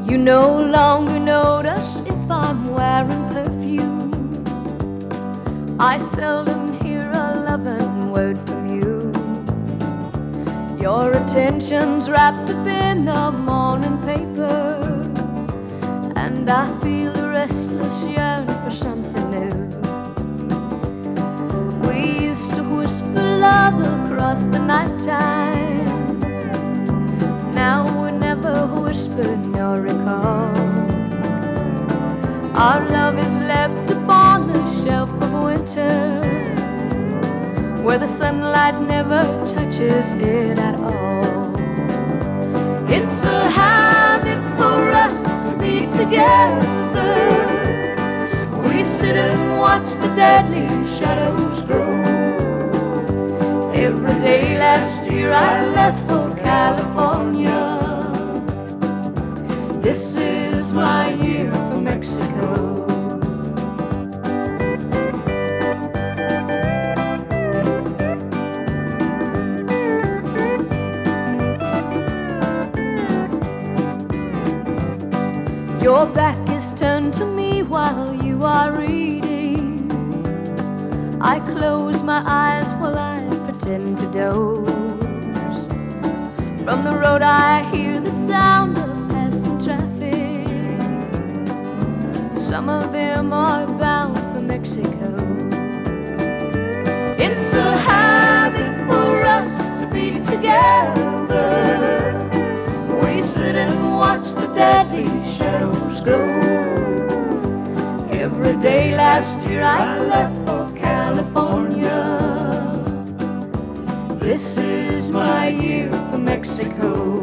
You no longer notice if I'm wearing perfume. I seldom hear a loving word from you. Your attention's wrapped up in the morning paper, and I feel a restless yearning for something new. We used to whisper love across the nighttime. Now we never whisper nor recall. Our love is left upon the shelf of winter, where the sunlight never touches it at all. It's a habit for us to be together. We sit and watch the deadly shadows grow. Every day last year I left for California. This is my year for Mexico. Your back is turned to me while you are reading. I close my eyes while I pretend to doze. From the road I hear the sound of passing traffic. Some of them are bound for Mexico. It's a habit for us to be together. We sit and watch the deadly shadows grow. Every day last year I left for California. This is my year for Mexico.